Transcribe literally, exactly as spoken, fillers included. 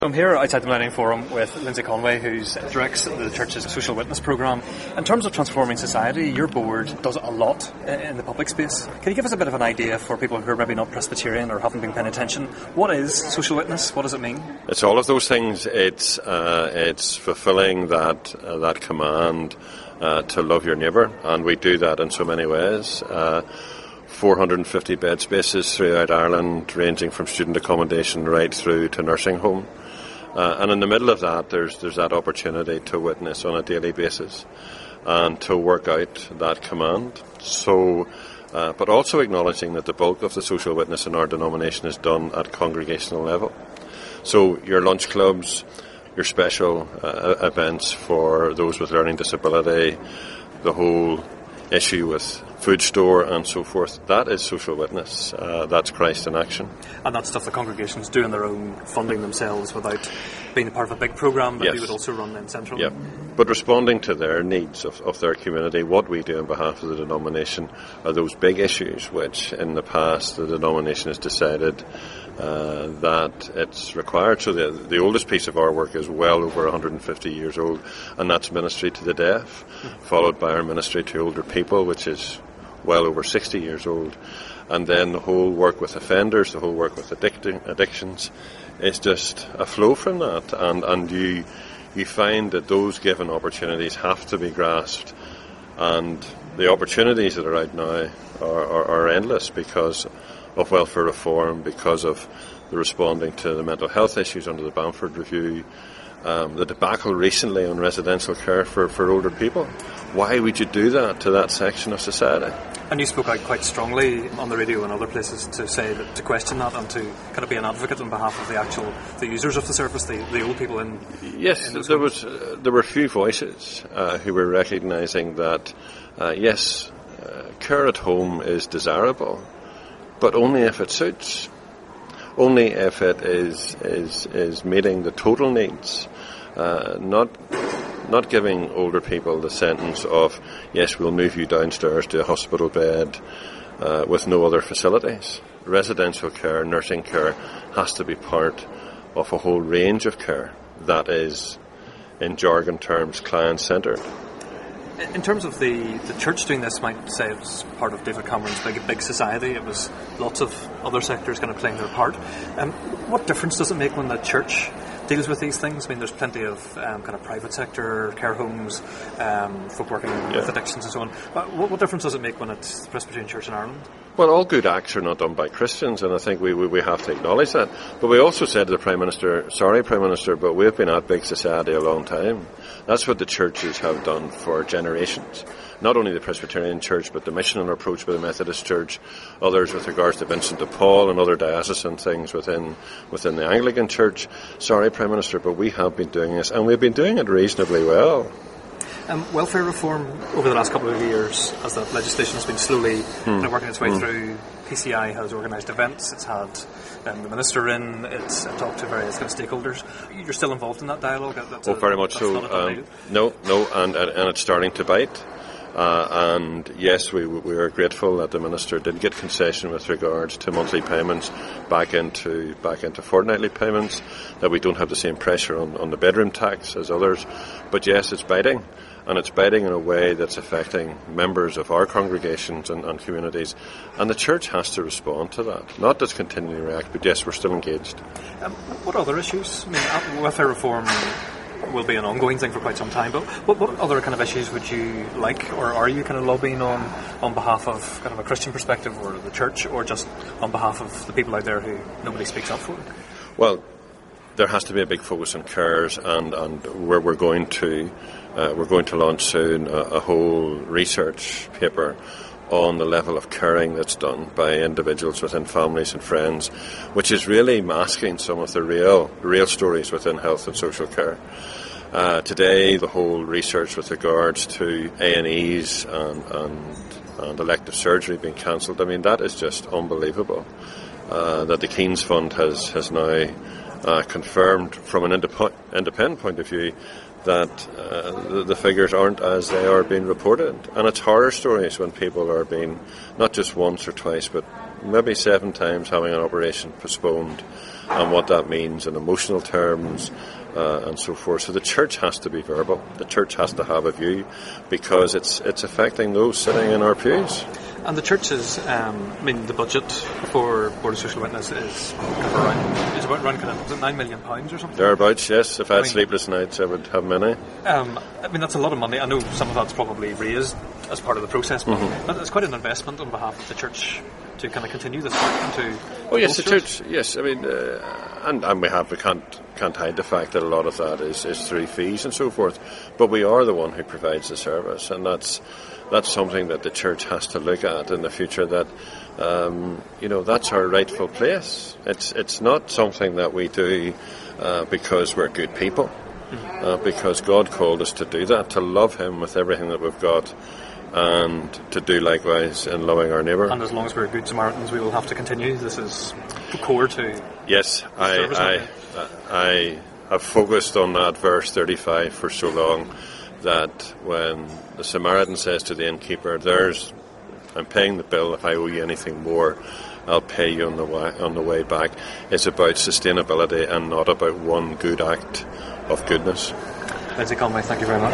I'm here outside the Millennium Forum with Lindsay Conway, who directs the Church's Social Witness Programme. In terms of transforming society, your board does a lot in the public space. Can you give us a bit of an idea for people who are maybe not Presbyterian or haven't been paying attention? What is social witness? What does it mean? It's all of those things. It's uh, it's fulfilling that uh, that command uh, to love your neighbour, and we do that in so many ways. Uh, four hundred fifty bed spaces throughout Ireland, ranging from student accommodation right through to nursing home. Uh, and in the middle of that, there's there's that opportunity to witness on a daily basis and to work out that command. So, uh, but also acknowledging that the bulk of the social witness in our denomination is done at congregational level. So your lunch clubs, your special uh, events for those with learning disability, the whole issue with food store and so forth, that is social witness. Uh, that's Christ in action. And that's stuff the congregations do on their own, funding themselves without being a part of a big programme that yes. you would also run in Central. Yep. But responding to their needs of, of their community, what we do on behalf of the denomination are those big issues which in the past the denomination has decided uh, that it's required. So the, the oldest piece of our work is well over one hundred fifty years old, and that's ministry to the deaf, mm-hmm. followed by our ministry to older people, which is well over sixty years old. And then the whole work with offenders, the whole work with addicti- addictions is just a flow from that. And, and you you find that those given opportunities have to be grasped. And the opportunities that are out now are, are, are endless because of welfare reform, because of the responding to the mental health issues under the Bamford Review, Um, the debacle recently on residential care for, for older people. Why would you do that to that section of society? And you spoke out quite strongly on the radio and other places to say that, to question that and to kind of be an advocate on behalf of the actual the users of the service, the, the old people in. Yes, in there was uh, there were a few voices uh, who were recognising that uh, yes, uh, care at home is desirable, but only if it suits. Only if it is is is meeting the total needs, uh, not not giving older people the sentence of yes, we'll move you downstairs to a hospital bed uh, with no other facilities. Residential care, nursing care has to be part of a whole range of care that is, in jargon terms, client-centred. In terms of the, the church doing this, might say it was part of David Cameron's big big society. It was lots of other sectors kind of playing their part. Um, what difference does it make when the church deals with these things? I mean, there's plenty of um, kind of private sector, care homes, um, folk working yeah. with addictions and so on. But what, what difference does it make when it's the Presbyterian Church in Ireland? Well, all good acts are not done by Christians, and I think we, we, we have to acknowledge that. But we also said to the Prime Minister, sorry, Prime Minister, but we've been at big society a long time. That's what the churches have done for generations. Not only the Presbyterian Church, but the missional approach by the Methodist Church, others with regards to Vincent de Paul and other diocesan things within within the Anglican Church. Sorry, Prime Minister, but we have been doing this, and we've been doing it reasonably well. Um, welfare reform over the last couple of years, as the legislation has been slowly hmm. kind of working its way hmm. through, P C I has organised events, it's had um, the Minister in, it's talked to various kind of stakeholders. You're still involved in that dialogue? That's oh, a, very much so. Um, no, no, and, and, and it's starting to bite. Uh, and yes, we we are grateful that the Minister did get concession with regards to monthly payments back into back into fortnightly payments, that we don't have the same pressure on, on the bedroom tax as others. But yes, it's biting, and it's biting in a way that's affecting members of our congregations and, and communities, and the Church has to respond to that, not just continually react, but yes, we're still engaged. Um, what other issues? I mean, welfare reform will be an ongoing thing for quite some time, but what, what other kind of issues would you like, or are you kind of lobbying on on behalf of kind of a Christian perspective or the Church, or just on behalf of the people out there who nobody speaks up for? Well, there has to be a big focus on cares, and, and where we're going to uh, we're going to launch soon a, a whole research paper on the level of caring that's done by individuals within families and friends, which is really masking some of the real real stories within health and social care. Uh, today, the whole research with regards to A and Es and, and, and elective surgery being cancelled, I mean, that is just unbelievable. Uh, that the Keynes Fund has, has now uh, confirmed from an indep- independent point of view that uh, the, the figures aren't as they are being reported. And it's horror stories when people are being, not just once or twice, but maybe seven times having an operation postponed, and what that means in emotional terms uh, and so forth. So the church has to be verbal. The church has to have a view, because it's it's affecting those sitting in our pews. And the church is, um, I mean, the budget for Board of Social Witness is kind of around, is about around kind of, is it nine million pounds or something? Thereabouts, yes. If I had I mean, sleepless nights, I would have many. Um, I mean, that's a lot of money. I know some of that's probably raised as part of the process, but mm-hmm. it's quite an investment on behalf of the church to kind of continue this work and to. Oh yes, the church. Yes, I mean, uh, and and we have we can't can't hide the fact that a lot of that is, is through fees and so forth. But we are the one who provides the service, and that's. That's something that the church has to look at in the future, that, um, you know, that's our rightful place. It's it's not something that we do uh, because we're good people, uh, because God called us to do that, to love Him with everything that we've got, and to do likewise in loving our neighbour. And as long as we're good Samaritans, we will have to continue. This is core to yes, I, I, I have focused on that verse thirty-five for so long, that when the Samaritan says to the innkeeper, "There's, I'm paying the bill. If I owe you anything more, I'll pay you on the way, on the way back." It's about sustainability and not about one good act of goodness. Lindsay Conway, thank you very much.